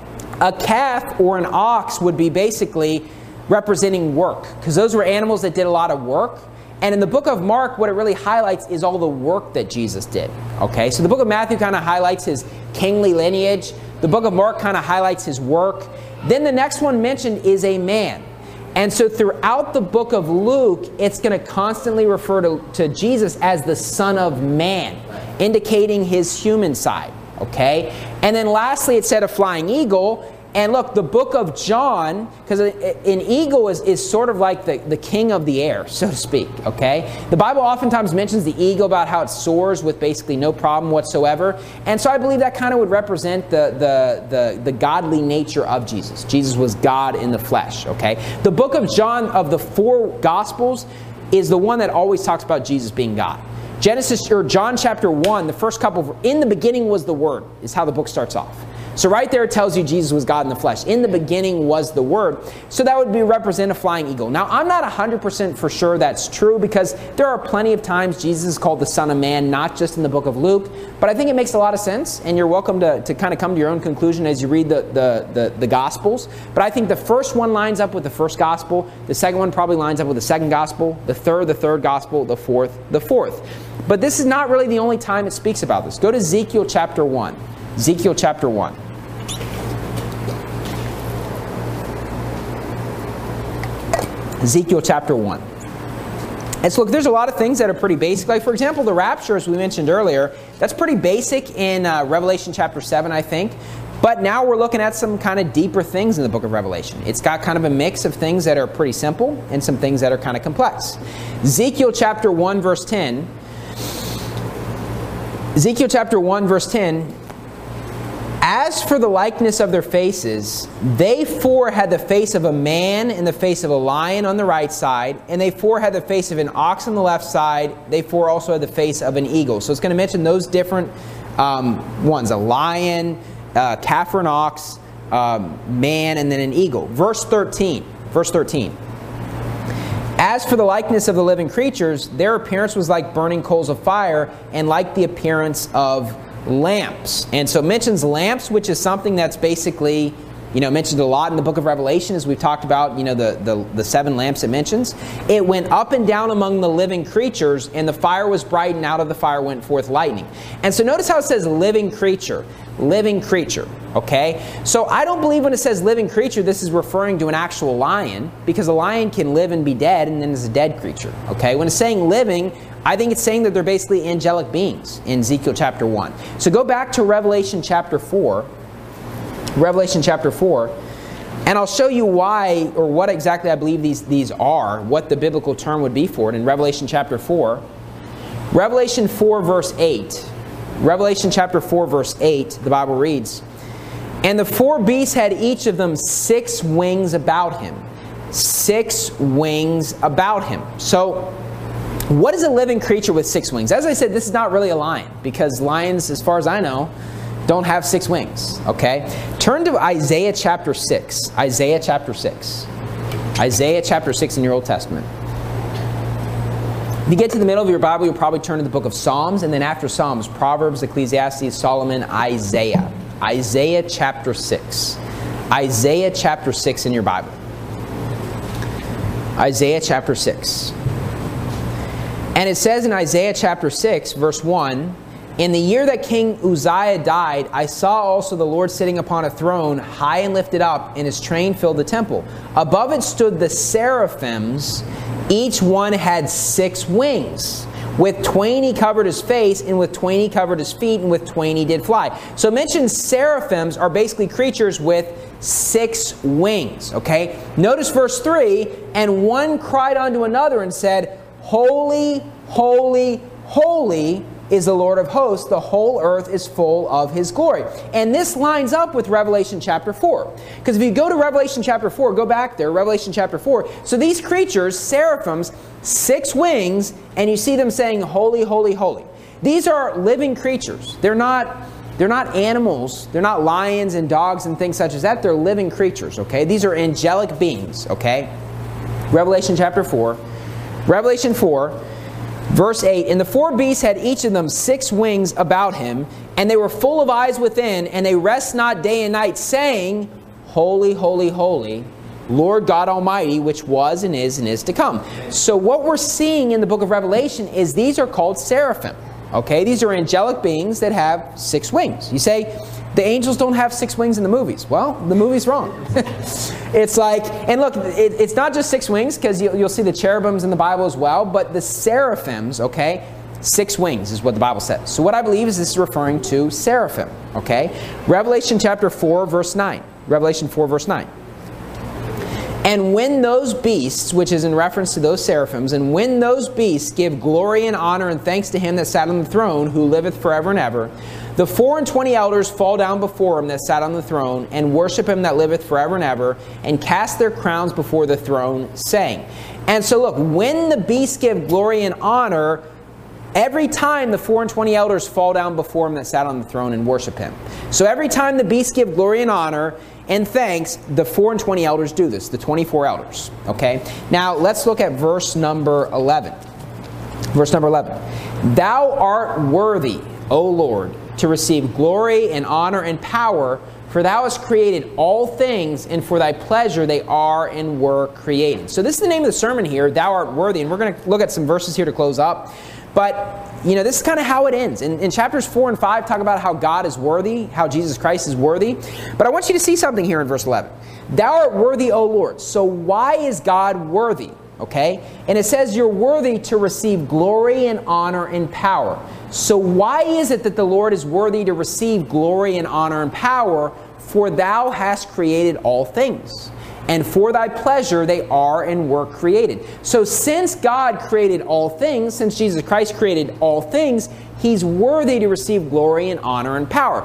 Speaker 1: A calf or an ox would be basically representing work, because those were animals that did a lot of work, And in the book of Mark, what it really highlights is all the work that Jesus did. Okay, so the book of Matthew kind of highlights his kingly lineage. The book of Mark kind of highlights his work. Then the next one mentioned is a man. And so throughout the book of Luke, it's going to constantly refer to, to Jesus as the Son of Man, indicating his human side. Okay? And then lastly, it said a flying eagle. And look, the book of John, because an eagle is, is sort of like the, the king of the air, so to speak, okay? The Bible oftentimes mentions the eagle about how it soars with basically no problem whatsoever. And so I believe that kind of would represent the, the, the, the godly nature of Jesus. Jesus was God in the flesh, okay? The book of John, of the four Gospels, is the one that always talks about Jesus being God. Genesis, or John chapter one, the first couple, of, in the beginning was the Word, is how the book starts off. So right there it tells you Jesus was God in the flesh. In the beginning was the Word. So that would be represent a flying eagle. Now, I'm not one hundred percent for sure that's true, because there are plenty of times Jesus is called the Son of Man, not just in the book of Luke. But I think it makes a lot of sense, and you're welcome to, to kind of come to your own conclusion as you read the, the, the, the Gospels. But I think the first one lines up with the first Gospel. The second one probably lines up with the second Gospel. The third, the third Gospel. The fourth, the fourth. But this is not really the only time it speaks about this. Go to Ezekiel chapter one. Ezekiel chapter one. Ezekiel chapter one. And so look, there's a lot of things that are pretty basic. Like, for example, the rapture, as we mentioned earlier, that's pretty basic in uh, Revelation chapter seven, I think. But now we're looking at some kind of deeper things in the book of Revelation. It's got kind of a mix of things that are pretty simple and some things that are kind of complex. Ezekiel chapter one, verse ten. Ezekiel chapter one, verse ten. As for the likeness of their faces, they four had the face of a man and the face of a lion on the right side, and they four had the face of an ox on the left side. They four also had the face of an eagle. So it's going to mention those different um, ones, a lion, a calf or an ox, um, man, and then an eagle. Verse thirteen. Verse thirteen. As for the likeness of the living creatures, their appearance was like burning coals of fire, and like the appearance of lamps. And so it mentions lamps, which is something that's basically, you know, mentioned a lot in the book of Revelation, as we've talked about, you know, the, the, the seven lamps it mentions. It went up and down among the living creatures, and the fire was bright, and out of the fire went forth lightning. And so notice how it says living creature. Living creature. Okay? So I don't believe when it says living creature, this is referring to an actual lion, because a lion can live and be dead, and then is a dead creature. Okay? When it's saying living, I think it's saying that they're basically angelic beings in Ezekiel chapter one. So go back to Revelation chapter four. Revelation chapter four. And I'll show you why, or what exactly I believe these, these are, what the biblical term would be for it in Revelation chapter four. Revelation four verse eight. Revelation chapter four verse eight, the Bible reads, "And the four beasts had each of them six wings about him." Six wings about him. So, what is a living creature with six wings? As I said, this is not really a lion, because lions, as far as I know, don't have six wings. Okay? Turn to Isaiah chapter six. Isaiah chapter six. Isaiah chapter six in your Old Testament. If you get to the middle of your Bible, you'll probably turn to the book of Psalms, and then after Psalms, Proverbs, Ecclesiastes, Solomon, Isaiah. Isaiah chapter six. Isaiah chapter six in your Bible. Isaiah chapter six. And it says in Isaiah chapter six, verse one, "In the year that King Uzziah died, I saw also the Lord sitting upon a throne, high and lifted up, and his train filled the temple. Above it stood the seraphims. Each one had six wings. With twain he covered his face, and with twain he covered his feet, and with twain he did fly." So it mentions seraphims are basically creatures with six wings. Okay? Notice verse three, "And one cried unto another and said, Holy, holy, holy is the Lord of hosts. The whole earth is full of his glory." And this lines up with Revelation chapter four. Because if you go to Revelation chapter four, go back there, Revelation chapter four. So these creatures, seraphims, six wings, and you see them saying, "Holy, holy, holy." These are living creatures. They're not, they're not animals. They're not lions and dogs and things such as that. They're living creatures, okay? These are angelic beings, okay? Revelation chapter four. Revelation four, verse eight, "And the four beasts had each of them six wings about him, and they were full of eyes within, and they rest not day and night, saying, Holy, holy, holy, Lord God Almighty, which was and is and is to come. So what we're seeing in the book of Revelation is these are called seraphim. Okay, these are angelic beings that have six wings. You say, the angels don't have six wings in the movies. Well, the movie's wrong. It's like, and look, it, it's not just six wings, because you, you'll see the cherubims in the Bible as well, but the seraphims, okay, six wings is what the Bible says. So what I believe is this is referring to seraphim, okay? Revelation chapter four, verse nine. Revelation four, verse nine. And when those beasts, which is in reference to those seraphims, and when those beasts give glory and honor and thanks to him that sat on the throne, who liveth forever and ever, the four and twenty elders fall down before him that sat on the throne, and worship him that liveth forever and ever, and cast their crowns before the throne, saying. And so look, when the beasts give glory and honor, every time the four and twenty elders fall down before him that sat on the throne and worship him. So every time the beasts give glory and honor and thanks, the four and twenty elders do this, the twenty-four elders. Okay? Now let's look at verse number eleven. Verse number eleven. Thou art worthy, O Lord, to receive glory and honor and power, for thou hast created all things, and for thy pleasure they are and were created. So this is the name of the sermon here, Thou art worthy. And we're going to look at some verses here to close up. But, you know, this is kind of how it ends. In, in chapters four and five, talk about how God is worthy, how Jesus Christ is worthy. But I want you to see something here in verse eleven. Thou art worthy, O Lord. So why is God worthy? Okay? And it says you're worthy to receive glory and honor and power. So why is it that the Lord is worthy to receive glory and honor and power? For thou hast created all things, and for thy pleasure they are and were created. So since God created all things, since Jesus Christ created all things, he's worthy to receive glory and honor and power.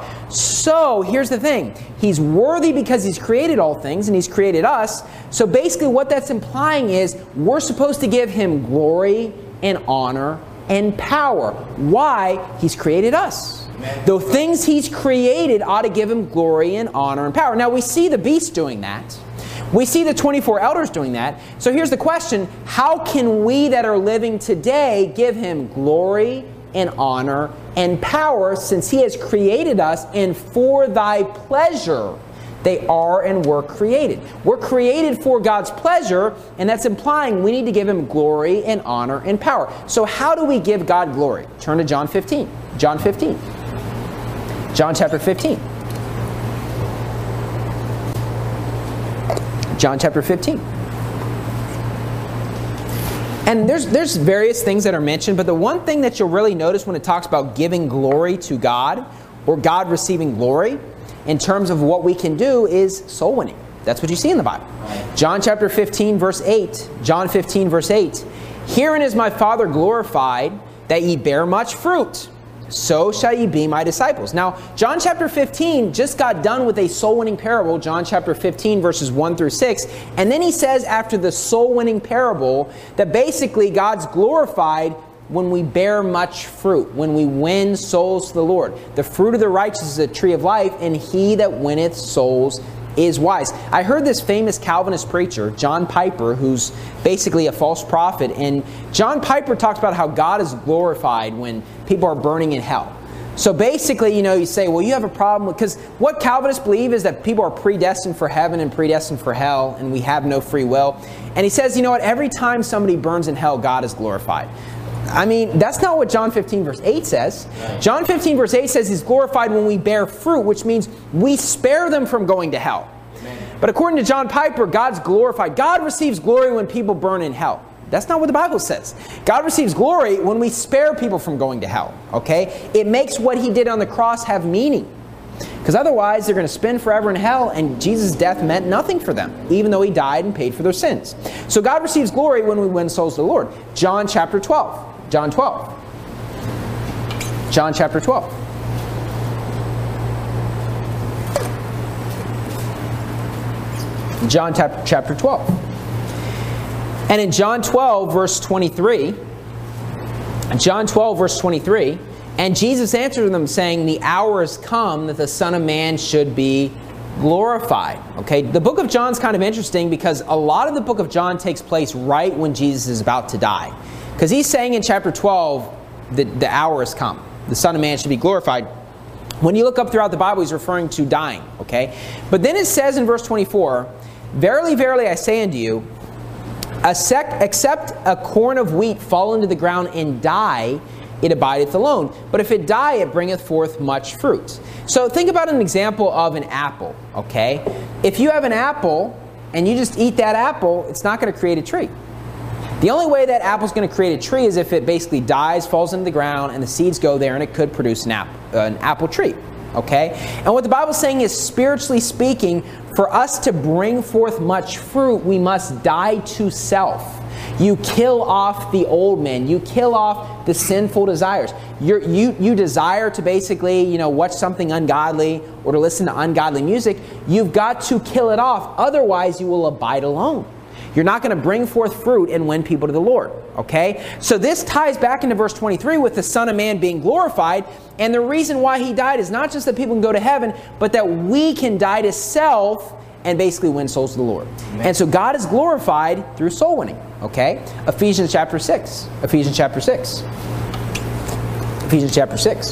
Speaker 1: So here's the thing. He's worthy because he's created all things and he's created us. So basically what that's implying is we're supposed to give him glory and honor and power. Why? He's created us. Amen. The things he's created ought to give him glory and honor and power. Now we see the beast doing that. We see the twenty-four elders doing that. So here's the question. How can we that are living today give him glory and honor and power, since he has created us, and for thy pleasure they are and were created? We're created for God's pleasure, and that's implying we need to give him glory and honor and power. So how do we give God glory? Turn to John fifteen. John fifteen. John chapter fifteen. John chapter fifteen. And there's, there's various things that are mentioned, but the one thing that you'll really notice when it talks about giving glory to God, or God receiving glory, in terms of what we can do, is soul winning. That's what you see in the Bible. John chapter fifteen, verse eight. John fifteen, verse eight. Herein is my Father glorified, that ye bear much fruit. So shall ye be my disciples. Now, John chapter fifteen just got done with a soul-winning parable, John chapter fifteen, verses one through six. And then he says after the soul-winning parable that basically God's glorified when we bear much fruit, when we win souls to the Lord. The fruit of the righteous is a tree of life, and he that winneth souls is wise. I heard this famous Calvinist preacher, John Piper, who's basically a false prophet, and John Piper talks about how God is glorified when people are burning in hell. So basically, you know, you say, well, you have a problem, because what Calvinists believe is that people are predestined for heaven and predestined for hell, and we have no free will. And he says, you know what, every time somebody burns in hell, God is glorified. I mean, that's not what John fifteen verse eight says. John fifteen verse eight says he's glorified when we bear fruit, which means we spare them from going to hell. Amen. But according to John Piper, God's glorified. God receives glory when people burn in hell. That's not what the Bible says. God receives glory when we spare people from going to hell. Okay? It makes what he did on the cross have meaning. Because otherwise, they're going to spend forever in hell, and Jesus' death meant nothing for them, even though he died and paid for their sins. So God receives glory when we win souls to the Lord. John chapter twelve. John twelve. John chapter twelve. John chapter twelve. And in John twelve, verse twenty-three, John twelve, verse twenty-three, and Jesus answered them, saying, the hour is come that the Son of Man should be glorified. Okay, the book of John's kind of interesting because a lot of the book of John takes place right when Jesus is about to die. Because he's saying in chapter twelve that the hour has come. The Son of Man should be glorified. When you look up throughout the Bible, he's referring to dying. Okay, but then it says in verse twenty-four Verily, verily, I say unto you, a sec- except a corn of wheat fall into the ground and die, it abideth alone. But if it die, it bringeth forth much fruit. So think about an example of an apple, okay? If you have an apple and you just eat that apple, it's not going to create a tree. The only way that apple's going to create a tree is if it basically dies, falls into the ground, and the seeds go there, and it could produce an apple, uh, an apple tree. Okay? And what the Bible's saying is, spiritually speaking, for us to bring forth much fruit, we must die to self. You kill off the old man. You kill off the sinful desires. You're, you you desire to basically, you know, watch something ungodly or to listen to ungodly music. You've got to kill it off. Otherwise, you will abide alone. You're not going to bring forth fruit and win people to the Lord. Okay? So this ties back into verse twenty-three with the Son of Man being glorified. And the reason why he died is not just that people can go to heaven, but that we can die to self and basically win souls to the Lord. Amen. And so God is glorified through soul winning. Okay? Ephesians chapter six. Ephesians chapter six. Ephesians chapter six.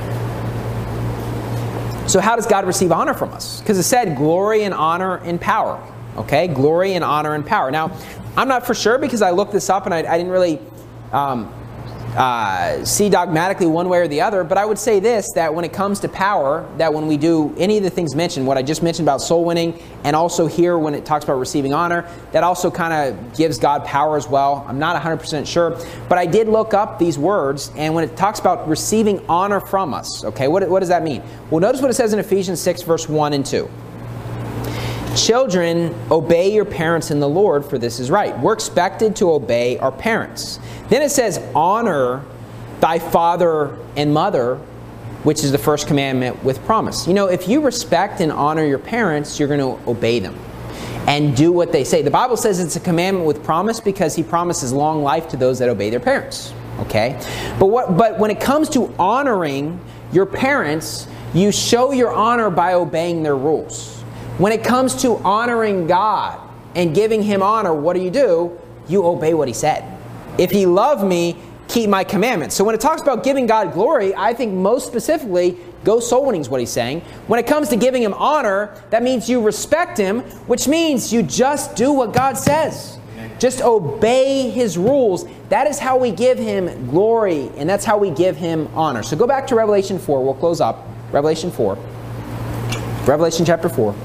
Speaker 1: So how does God receive honor from us? Because it said glory and honor and power. Okay? Glory and honor and power. Now, I'm not for sure because I looked this up and I, I didn't really um, uh, see dogmatically one way or the other, but I would say this, that when it comes to power, that when we do any of the things mentioned, what I just mentioned about soul winning, and also here when it talks about receiving honor, that also kind of gives God power as well. I'm not one hundred percent sure, but I did look up these words, and when it talks about receiving honor from us, okay, what, what does that mean? Well, notice what it says in Ephesians six, verse one and two. Children, obey your parents in the Lord, for this is right. We're expected to obey our parents. Then it says, honor thy father and mother, which is the first commandment with promise. You know, if you respect and honor your parents, you're going to obey them and do what they say. The Bible says it's a commandment with promise because he promises long life to those that obey their parents. Okay? But what? But when it comes to honoring your parents, you show your honor by obeying their rules. When it comes to honoring God and giving him honor, what do you do? You obey what he said. If ye love me, keep my commandments. So when it talks about giving God glory, I think most specifically, go soul winning is what he's saying. When it comes to giving him honor, that means you respect him, which means you just do what God says. Just obey his rules. That is how we give him glory, and that's how we give him honor. So go back to Revelation four. We'll close up. Revelation four. Revelation chapter four.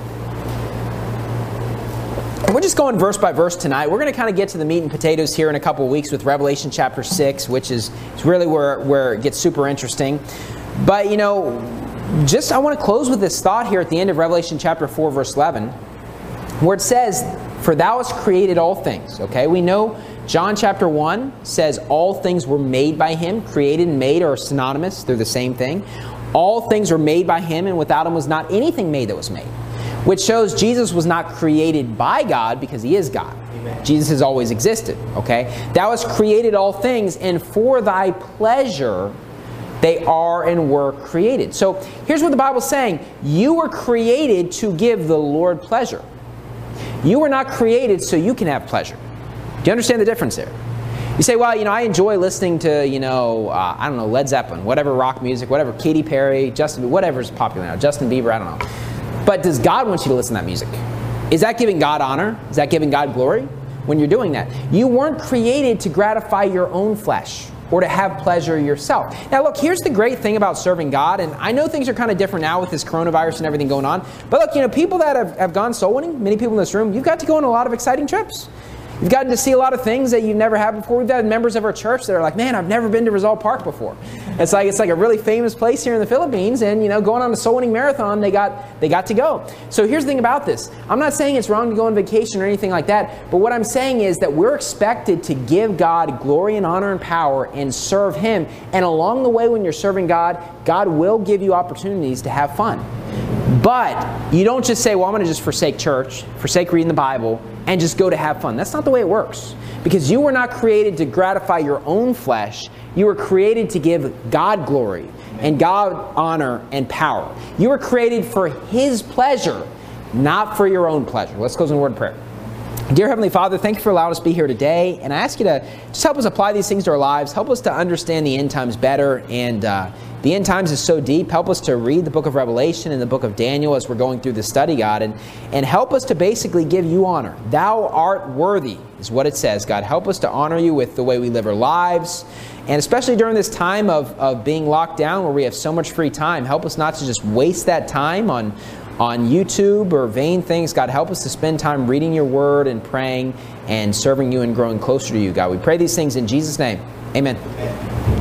Speaker 1: We're just going verse by verse tonight. We're going to kind of get to the meat and potatoes here in a couple of weeks with Revelation chapter six, which is really where, where it gets super interesting. But, you know, just I want to close with this thought here at the end of Revelation chapter four, verse eleven, where it says, for thou hast created all things. Okay, we know John chapter one says all things were made by him. Created and made are synonymous. They're the same thing. All things were made by him, and without him was not anything made that was made. Which shows Jesus was not created by God because he is God. Amen. Jesus has always existed. Okay? Thou hast created all things, and for thy pleasure they are and were created. So here's what the Bible's saying. You were created to give the Lord pleasure. You were not created so you can have pleasure. Do you understand the difference there? You say, well, you know, I enjoy listening to, you know, uh, I don't know, Led Zeppelin, whatever rock music, whatever, Katy Perry, Justin, whatever's popular now, Justin Bieber, I don't know. But does God want you to listen to that music? Is that giving God honor? Is that giving God glory? When you're doing that, you weren't created to gratify your own flesh or to have pleasure yourself. Now look, here's the great thing about serving God, and I know things are kind of different now with this coronavirus and everything going on, but look, you know, people that have, have gone soul winning, many people in this room, you've got to go on a lot of exciting trips. You've gotten to see a lot of things that you've never had before. We've had members of our church that are like, man, I've never been to Rizal Park before. It's like it's like a really famous place here in the Philippines, and you know, going on a soul winning marathon, they got they got to go. So here's the thing about this. I'm not saying it's wrong to go on vacation or anything like that, but what I'm saying is that we're expected to give God glory and honor and power and serve him. And along the way when you're serving God, God will give you opportunities to have fun. But you don't just say, well, I'm going to just forsake church, forsake reading the Bible, and just go to have fun. That's not the way it works. Because you were not created to gratify your own flesh. You were created to give God glory and God honor and power. You were created for his pleasure, not for your own pleasure. Let's close in a word of prayer. Dear Heavenly Father, thank you for allowing us to be here today. And I ask you to just help us apply these things to our lives. Help us to understand the end times better. And uh, the end times is so deep. Help us to read the book of Revelation and the book of Daniel as we're going through the study, God. And, and help us to basically give you honor. Thou art worthy is what it says, God. Help us to honor you with the way we live our lives. And especially during this time of, of being locked down where we have so much free time, help us not to just waste that time on on YouTube or vain things. God, help us to spend time reading your word and praying and serving you and growing closer to you, God. We pray these things in Jesus' name. Amen. Amen.